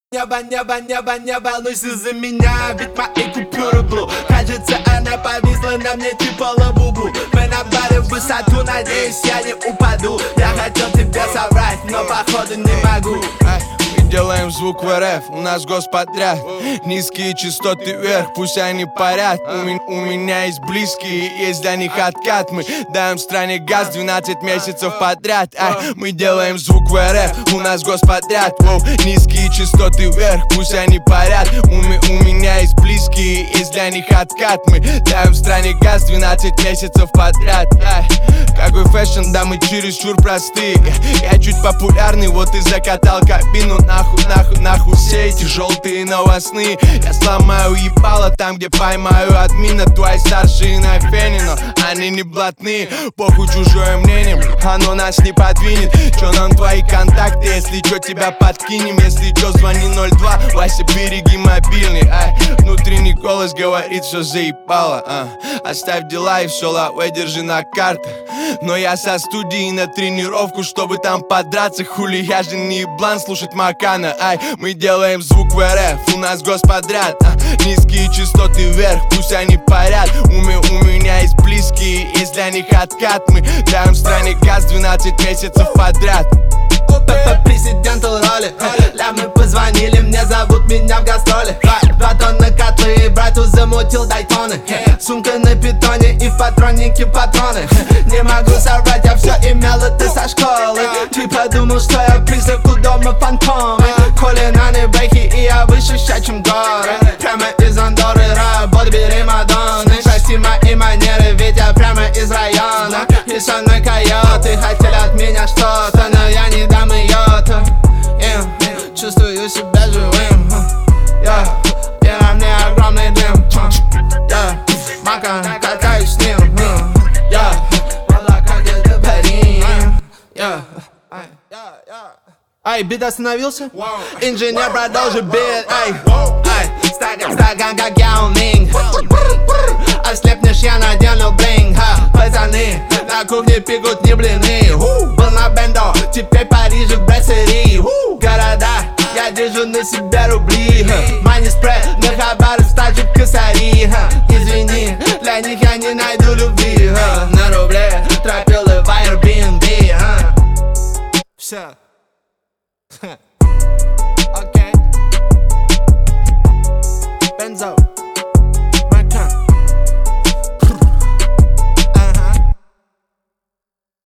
Не волнуйся за меня, ведь мои купюры блу. Кажется, она повисла на мне типа лабубу. Мы набрали высоту, надеюсь, я не упаду. Я хотел тебе соврать, но походу не могу. Делаем звук в РФ, у нас господряд. Низкие частоты вверх, пусть они парят. У меня есть близкие, есть для них откат. Мы даем стране газ 12 месяцев подряд. Мы делаем звук в РФ, у нас господряд. Низкие частоты вверх, пусть они парят. У меня есть близкие, есть для них откат. Мы даем стране газ 12 месяцев подряд. Какой фэшн, да мы чересчур простые. Я чуть популярный, вот и закатал кабину. Нахуй все эти желтые новостные. Я сломаю ебало там, где поймаю админа. Твои старшие на фене, но они не блатные. Похуй чужое мнение, оно нас не подвинет. Чё нам твои контакты, если чё тебя подкинем. Если чё звони 02, Вася береги мобильный. Внутренний голос говорит, что заебало. Оставь дела и все, лавэ, держи на картах. Но я со студии на тренировку, чтобы там подраться. Хули, я же не еблан слушать Макана. Мы делаем звук в РФ, у нас господряд. Низкие частоты вверх, пусть они парят. У меня есть близкие, есть для них откат. Мы даем стране газ 12 месяцев подряд. Президенту роли, мы позвонили, мне зовут меня в гастроли. 2 тонны котлы, брату замутил дайтоны. Сумка на питоне и в патроннике патроны. Не могу соврать, я все имел это со школы. Ты подумал, что я призрак у дома фантомы. Кулинарные брейки, и я выше ща, чем горы. Прямо из Андоры, работа бери Мадонны. Прости мои манеры, ведь я прямо из района. И со мной койоты хотели от меня что-то, но я не дам ее-то. Чувствую себя живым. И на мне огромный дым. Мака, катаюсь с ним. Как это парень. Ай, бит остановился? Инженер продолжит бит. Стакан, как Яо Минг. Ослепнешь, я надену блинг. Пацаны на кухне пекут не блины. Был на бендо, теперь Париж в брасserie. Города, я держу на себе